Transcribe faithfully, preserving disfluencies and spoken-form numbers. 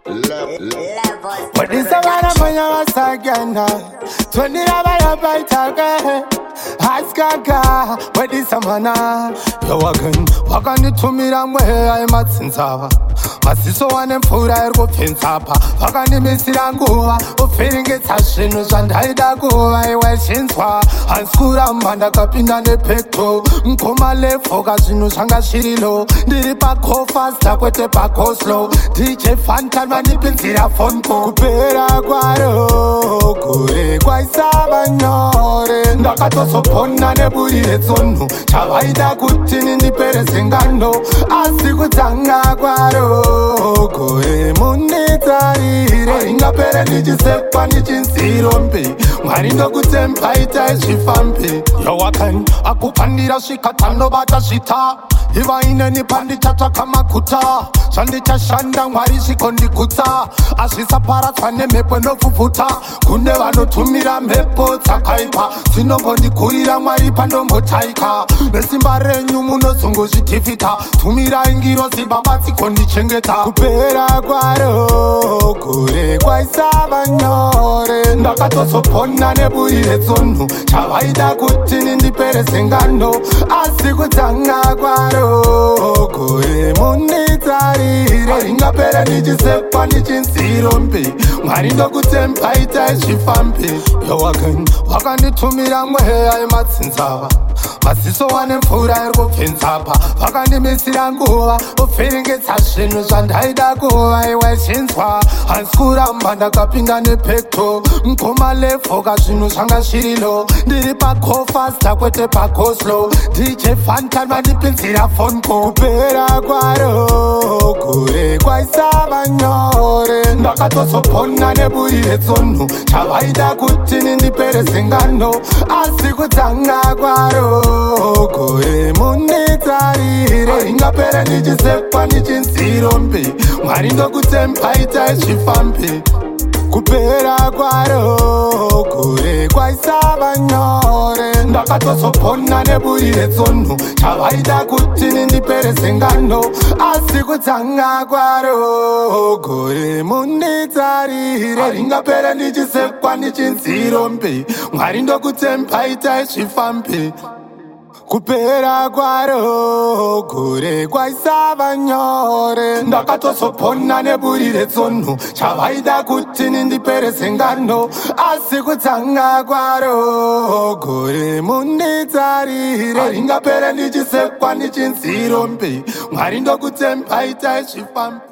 What is the one of my sagana? Twenty of my baitaga. Askaga, what is the mana? You're walking, walk on it to me, I'm where I'm at Sinsava. Masiso one and food I go Pinsapa. Walk on the Missirangua, or feeling it Hashinus and Hidago. I was Shinswa, and Skura Manda Capina de Pecto, Nkomale, Fogasinu Sanga Shirilo, Diripaco fast up with the Paco slow, D J Fanta Manipulira Fonco, Pera Guaro, Kure Guaisabanyore, Nakato Sopona Neburi Zonu, Chavaida Gutin in the Peresengano, Asigutanga Guaro, Kure Munitari, Inga Pereniji Sepanijin Sirompe, Marino Gutempaita Shifampe, Yowakan, Akupandira Shikatano Batashita. Iva ineni pandita takamakuta Shandita shanda mwarishi kondikuta Asisa para twane mepo no fufuta Kunde wano tumira mepo takaipa Sino kondi kurira mwari pando motaika Nesimbare nyumuno songo jitifita Tumira ingiro sibabati kondi chengeta Kupera guaro Kure kwa isaba nyore Ndakato sopona neburi rezonu Chawaida kutini ndipere sengano Asikutanga guaro Kure munitari Inga pera nijisepa nijinsirompe Marindo kutempa ita shifampe Yo wakan, wakan nitumira mwehe ay matsinzava Masiso wane mfura ergo finsapa Wakan nimisiranguwa Ufiringi tashinu shandaidaguwa Iwe shinswa Hanskura mbanda kapinda nepekto Nkomale foga shinu shanga shirilo Diri pako fasta kwete pako slow D J Fanta manipulsira fonko Kupera guaro Kure kwa isaba nyore Ndakato sopona neburi rezonu Chavaida kutini ndipere sengano Asikutanga guaro Kure munitari Inga pere nijisepa nijinsirompe Marindo kutempa ita shifampe Kupera guaro Kure kwa isaba nyore Ndakato sopona neburi rezonu Chavaida kutini ndipere sengano Asikutanga guaro Kure munitari Inga pere nijisepa nijinsirompe Marindo kutempa ita shifampe Kupera guaro Kure kwa isaba nyore Ndakato sopona neburi rezonu Chavaida kutini ndipere sengano Asikutanga guaro Kure munitari Inga pere nijisekwa nijinsirompe Marindo kutempa ita shifampe